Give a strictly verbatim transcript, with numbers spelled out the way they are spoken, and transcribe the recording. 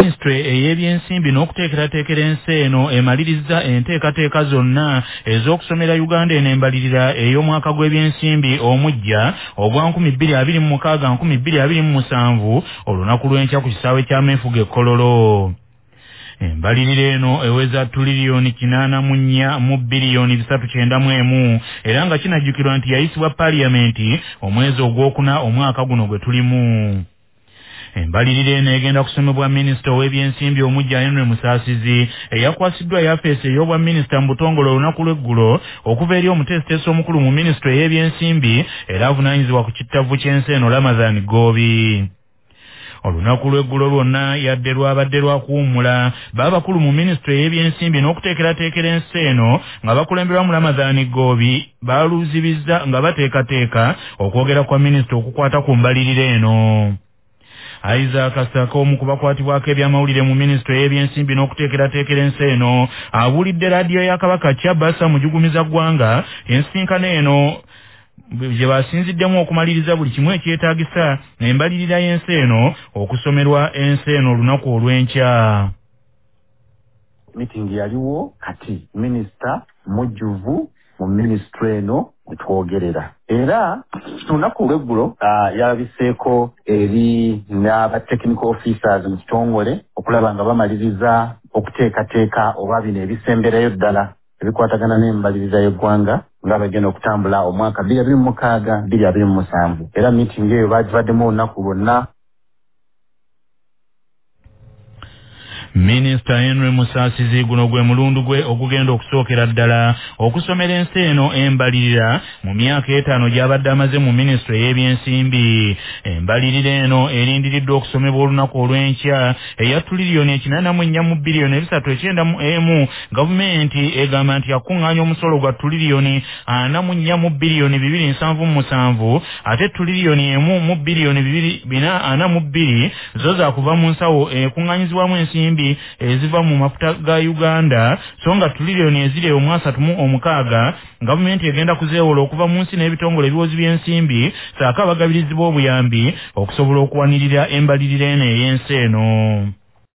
Ministry ey'ebyensimbi n'okuteekerateekera ensi eno emaliriza enteekateeka zonna ez'okusomera Uganda eno embalirira ey'omwaka gw'ebyensimbi omujja ogwa nkumi bbiri abiri mu mukaaga nkumi bbiri abiri mu musanvu olunaku lw'enkya ku kisaawe kya Meefuga e Kololo. Embalirira eno eweza tuliriyoni kinaana mu nnya mu biliyoni bisatu kyenda mu emu era nga kinajjukirwa nti yayisibwa Paaliyamenti omwezi ogwokuna omwaka guno gwe tulimu. Embalirira eno egenda kusomebwa Minisita ow'ebyensimbi omujja Henry Musaasizi eyakwasiddwa yafeesi ey'obwa minisita mu butongole olunaku lw'eggulo okuva eri omuteesiteesi omukulu mu minisitule ey'ebyensimbi era avunaanyizibwa ku kittavu ky'ensi eno Ramadhan Goobi. Olunaku lw'eggulo lwonna yadde lwabadde lwakuwummula baabakulu mu minisitule ey'ebyensimbi n'okuteekerateekera ensi eno nga bakulemberwa mu Ramadhan Goobi baaluzibizza nga bateekateeka okwogera kwa minisita okukwata ku mbalirira eno. Isaac Kasaka omu ku bakwatibwako ebyamawulire mu minisitule y'ebyensimbi n'okuteekerateekera ensi eno abuulidde laadiyo ya Kabaka Kyabasa mujugumiza ggwanga ensinkano eno gye basinziddemu okumaliriza buli kimu ekyetaagisa embalirira y'ensi eno okusomerwa ensi eno olunaku olw'enkya. Meeting yaliwo kati minisita mujjuvu mu minisitule eno etwogerera era lunaku lw'eggulo uh, yalabiseeko eri n'aba technical officers mu kitongole okulaba nga bamaliriza okuteekateeka oba bino ebisemberayo ddala ebikwatagana n'embaliriza y'eggwanga nga bagenda okutambula omwaka bbiri abiri mu mukaaga bbiri abiri mu musanvu era meeting eyo bagibaddemu olunaku lwonna. Minisita Henry Musaasizi guno gwe mulundu gwe ogugenda okusookera ddala okusomera ensi eno embalirira mu myaka etaano gy'abadde amaze mu minisitule y'ebyensimbi. Embalirira eno erindiriddwa okusomebwa olunaku olw'enkya eya tuliriyoni ekinaana mu nnya mu biliyoni ebisatu ekyenda mu emu. Gavumenti egamba nti yakuŋŋaanya omusolo gwa tuliriyoni ana mu nnya mu biliyoni bibiri nsanvu mu musanvu ate tuliriyoni emu mu biliyoni bibiri bina ana mu bbiri zo zaakuva mu nsawo ekuŋŋaanyizibwamu ensimbi eziva mu mafuta ga Uganda so nga tuliriyoni eziri omu asatu mu omukaaga gavumenti egenda kuzeewola okuva mu nsi n'ebitongole ebiwozi by'ensimbi saako abagabirizi b'obuyambi okusobola okuwanirira embalirira eno ey'ensi eno.